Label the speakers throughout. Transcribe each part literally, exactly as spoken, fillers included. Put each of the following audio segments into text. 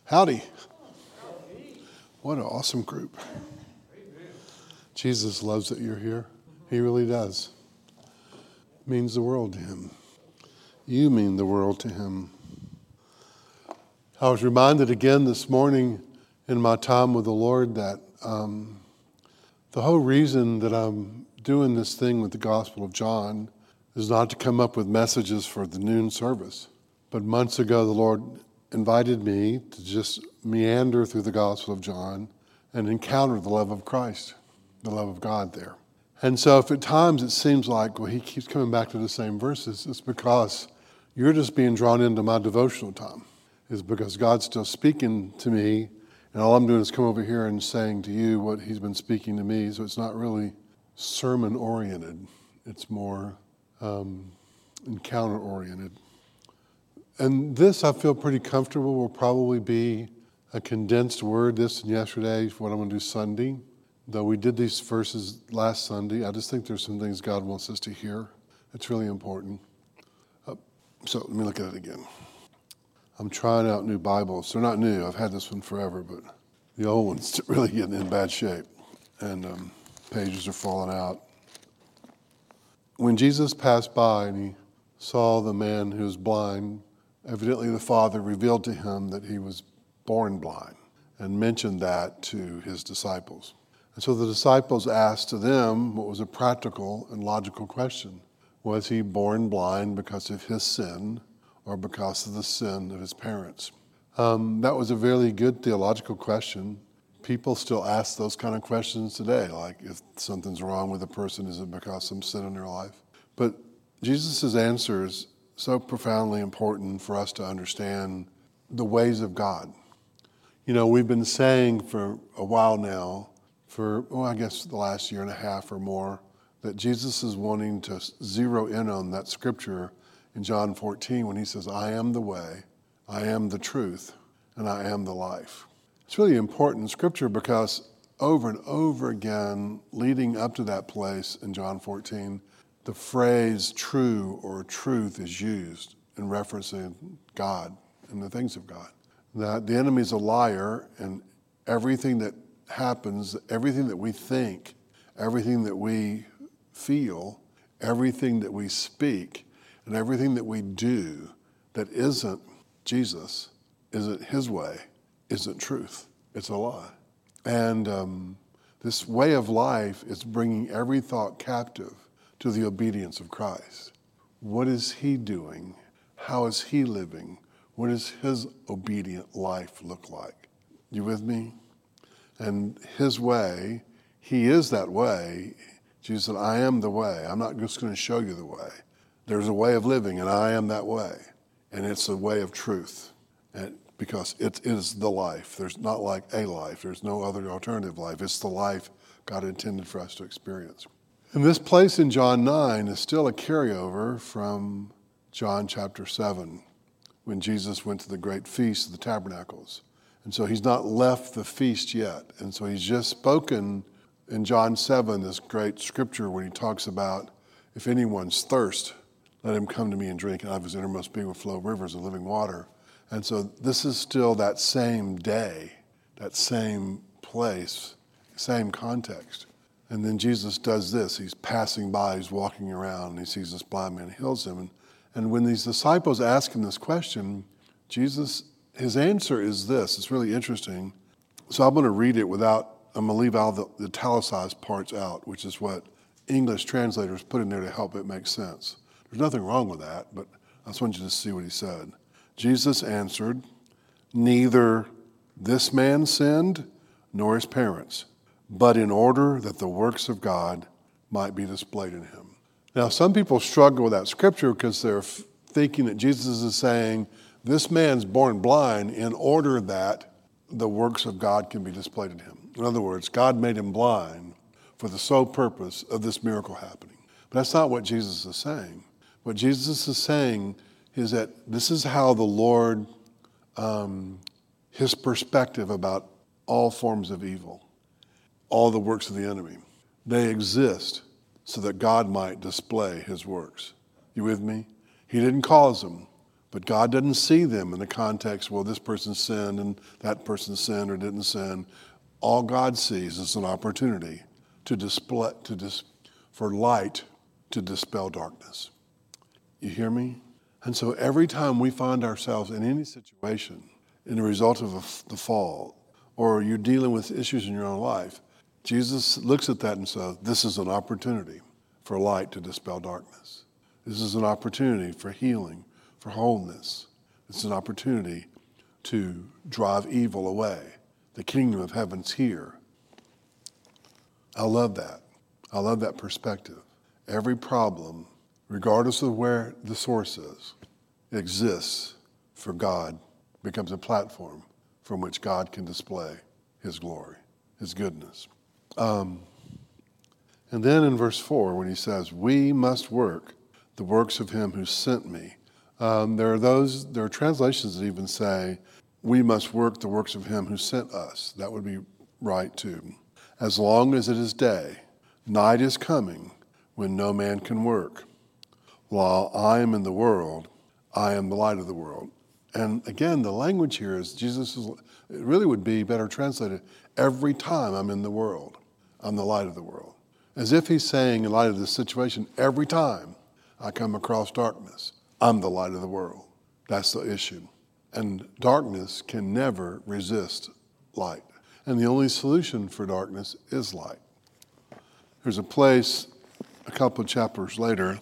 Speaker 1: Howdy. What an awesome group. Jesus loves that you're here. He really does. It means the world to him. You mean the world to him. I was reminded again this morning in my time with the Lord that um, the whole reason that I'm doing this thing with the Gospel of John is not to come up with messages for the noon service. But months ago, the Lord invited me to just meander through the Gospel of John and encounter the love of Christ, the love of God there. And so if at times it seems like, well, he keeps coming back to the same verses, it's because you're just being drawn into my devotional time. It's because God's still speaking to me, and all I'm doing is come over here and saying to you what he's been speaking to me. So it's not really sermon-oriented. It's more um, encounter-oriented. And this, I feel pretty comfortable, will probably be a condensed word, this and yesterday, what I'm going to do Sunday. Though we did these verses last Sunday, I just think there's some things God wants us to hear. It's really important. Uh, so let me look at it again. I'm trying out new Bibles. They're not new. I've had this one forever, but the old one's really getting in bad shape. And um, pages are falling out. When Jesus passed by and he saw the man who was blind, evidently the Father revealed to him that he was born blind and mentioned that to his disciples. And so the disciples asked to them what was a practical and logical question. Was he born blind because of his sin or because of the sin of his parents? Um, that was a very good theological question. People still ask those kind of questions today, like if something's wrong with a person, is it because of some sin in their life? But Jesus' answer is so profoundly important for us to understand the ways of God. You know, we've been saying for a while now, for, well, I guess the last year and a half or more, that Jesus is wanting to zero in on that scripture in John fourteen when he says, I am the way, I am the truth, and I am the life. It's really important scripture because over and over again, leading up to that place in John fourteen, the phrase true or truth is used in referencing God and the things of God. That the enemy's a liar, and everything that happens, everything that we think, everything that we feel, everything that we speak, and everything that we do that isn't Jesus, isn't his way, isn't truth. It's a lie. And um, this way of life is bringing every thought captive to the obedience of Christ. What is he doing? How is he living? What does his obedient life look like? You with me? And his way, he is that way. Jesus said, I am the way. I'm not just going to show you the way. There's a way of living, and I am that way. And it's a way of truth. And because it is the life. There's not like a life. There's no other alternative life. It's the life God intended for us to experience. And this place in John nine is still a carryover from John chapter seven, when Jesus went to the great feast of the tabernacles. And so he's not left the feast yet. And so he's just spoken in John seven, this great scripture when he talks about, if anyone's thirst, let him come to me and drink, and out of his innermost being will flow rivers of living water. And so this is still that same day, that same place, same context. And then Jesus does this. He's passing by, he's walking around, and he sees this blind man, heals him. And, and when these disciples ask him this question, Jesus, his answer is this. It's really interesting. So I'm going to read it without, I'm going to leave all the, the italicized parts out, which is what English translators put in there to help it make sense. There's nothing wrong with that, but I just want you to see what he said. Jesus answered, neither this man sinned nor his parents, but in order that the works of God might be displayed in him. Now, some people struggle with that scripture because they're f- thinking that Jesus is saying, this man's born blind in order that the works of God can be displayed in him. In other words, God made him blind for the sole purpose of this miracle happening. But that's not what Jesus is saying. What Jesus is saying is that this is how the Lord, um, his perspective about all forms of evil, all the works of the enemy, they exist so that God might display his works. You with me? He didn't cause them, But God doesn't see them in the context, well, this person sinned and that person sinned or didn't sin. All God sees is an opportunity to display, to dis, for light to dispel darkness. You hear me? And so every time we find ourselves in any situation in the result of a, the fall, or you're dealing with issues in your own life, Jesus looks at that and says, this is an opportunity for light to dispel darkness. This is an opportunity for healing, for wholeness. It's an opportunity to drive evil away. The kingdom of heaven's here. I love that. I love that perspective. Every problem, regardless of where the source is, exists for God, becomes a platform from which God can display his glory, his goodness. Um, and then in verse four, when he says, we must work the works of him who sent me. Um, there are those, there are translations that even say, we must work the works of him who sent us. That would be right too. As long as it is day, night is coming when no man can work. While I am in the world, I am the light of the world. And again, the language here is Jesus is, it really would be better translated, every time I'm in the world, I'm the light of the world. As if he's saying, in light of this situation, every time I come across darkness, I'm the light of the world. That's the issue. And darkness can never resist light. And the only solution for darkness is light. There's a place a couple of chapters later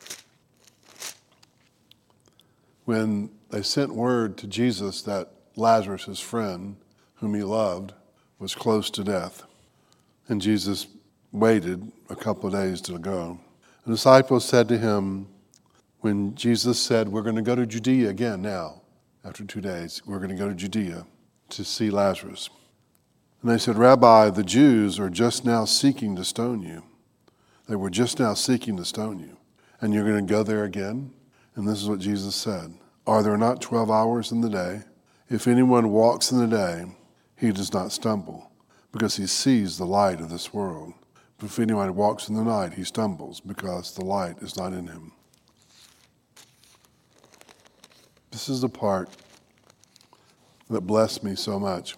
Speaker 1: when they sent word to Jesus that Lazarus, his friend, whom he loved, was close to death. And Jesus waited a couple of days to go. The disciples said to him, when Jesus said, we're going to go to Judea again now, after two days, we're going to go to Judea to see Lazarus. And they said, Rabbi, the Jews are just now seeking to stone you. They were just now seeking to stone you. And you're going to go there again? And this is what Jesus said. Are there not twelve hours in the day? If anyone walks in the day, he does not stumble, because he sees the light of this world. But if anyone walks in the night, he stumbles, because the light is not in him. This is the part that blessed me so much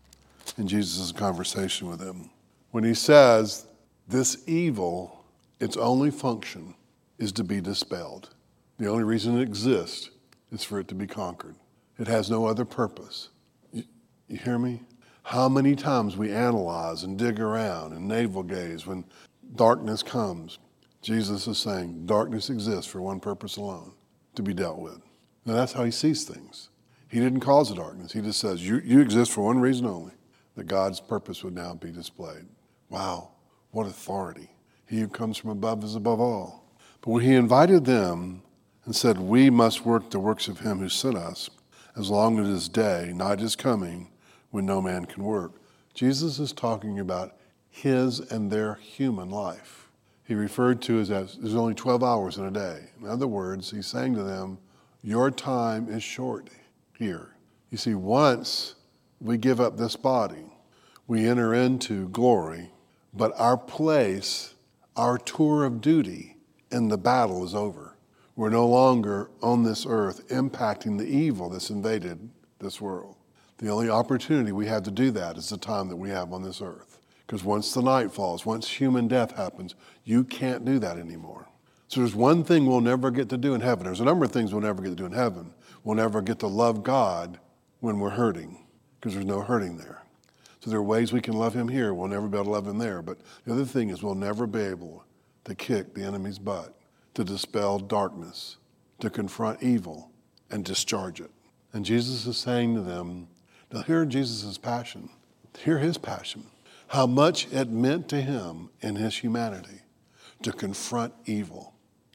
Speaker 1: in Jesus' conversation with him. When he says, this evil, its only function is to be dispelled. The only reason it exists is for it to be conquered. It has no other purpose. You, you hear me? How many times we analyze and dig around and navel gaze when darkness comes. Jesus is saying darkness exists for one purpose alone, to be dealt with. Now that's how he sees things. He didn't cause the darkness. He just says, you, you exist for one reason only, that God's purpose would now be displayed. Wow, what authority. He who comes from above is above all. But when he invited them and said, we must work the works of him who sent us, as long as it is day, night is coming when no man can work. Jesus is talking about his and their human life. He referred to it as there's only twelve hours in a day. In other words, he's saying to them, your time is short here. You see, once we give up this body, we enter into glory, but our place, our tour of duty in the battle is over. We're no longer on this earth impacting the evil that's invaded this world. The only opportunity we have to do that is the time that we have on this earth. Because once the night falls, once human death happens, you can't do that anymore. So there's one thing we'll never get to do in heaven. There's a number of things we'll never get to do in heaven. We'll never get to love God when we're hurting, because there's no hurting there. So there are ways we can love him here. We'll never be able to love him there. But the other thing is we'll never be able to kick the enemy's butt, to dispel darkness, to confront evil and discharge it. And Jesus is saying to them, now hear Jesus' passion, hear his passion, how much it meant to him in his humanity to confront evil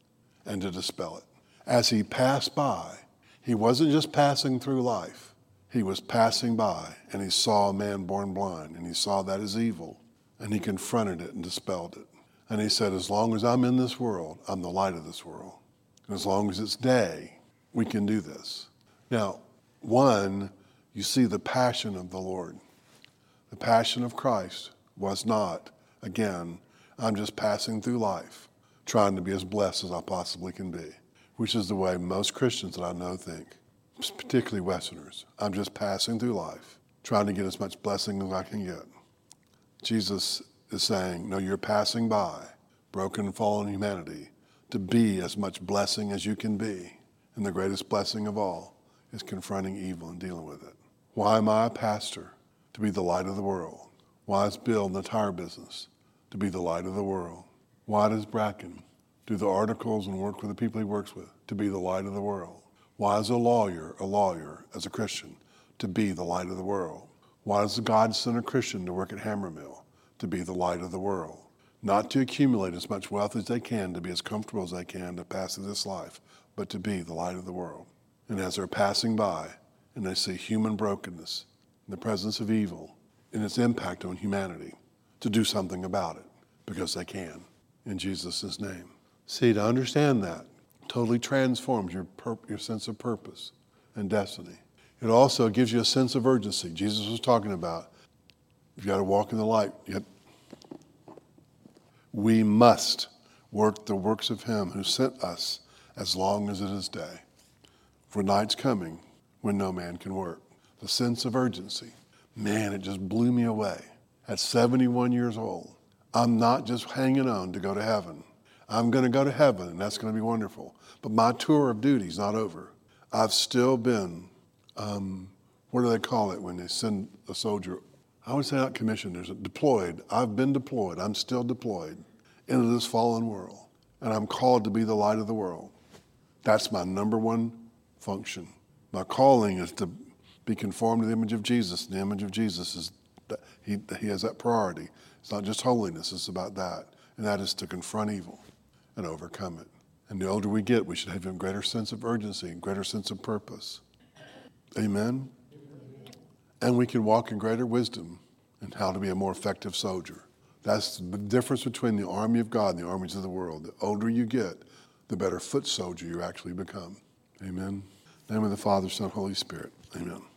Speaker 1: and to dispel it. As he passed by, he wasn't just passing through life. He was passing by and he saw a man born blind and he saw that as evil and he confronted it and dispelled it. And he said, as long as I'm in this world, I'm the light of this world. And as long as it's day, we can do this. Now, one, you see the passion of the Lord. The passion of Christ was not, again, I'm just passing through life, trying to be as blessed as I possibly can be. which is the way most Christians that I know think, particularly Westerners. I'm just passing through life, trying to get as much blessing as I can get. Jesus is saying, no, you're passing by broken and fallen humanity to be as much blessing as you can be. And the greatest blessing of all is confronting evil and dealing with it. Why am I a pastor? To be the light of the world. Why is Bill in the tire business? To be the light of the world. Why does Bracken do the articles and work with the people he works with? To be the light of the world. Why is a lawyer a lawyer as a Christian? To be the light of the world. Why does God send a Christian to work at Hammermill? To be the light of the world. Not to accumulate as much wealth as they can, to be as comfortable as they can to pass through this life, but to be the light of the world. And as they're passing by and they see human brokenness, the presence of evil, and its impact on humanity, to do something about it, because they can, in Jesus' name. See, to understand that totally transforms your, pur- your sense of purpose and destiny. It also gives you a sense of urgency. Jesus was talking about, you've got to walk in the light. You have, we must work the works of him who sent us as long as it is day. For night's coming when no man can work. The sense of urgency. Man, it just blew me away. At seventy-one years old, I'm not just hanging on to go to heaven. I'm going to go to heaven, and that's going to be wonderful. But my tour of duty is not over. I've still been, um, what do they call it when they send a soldier? I would say not commissioned, there's a deployed. I've been deployed. I'm still deployed into this fallen world. And I'm called to be the light of the world. That's my number one function. My calling is to be conformed to the image of Jesus. And the image of Jesus is that he, he has that priority. It's not just holiness, it's about that. And that is to confront evil and overcome it. And the older we get, we should have a greater sense of urgency and greater sense of purpose. Amen? And we can walk in greater wisdom in how to be a more effective soldier. That's the difference between the army of God and the armies of the world. The older you get, the better foot soldier you actually become. Amen? In the name of the Father, Son, Holy Spirit. Amen.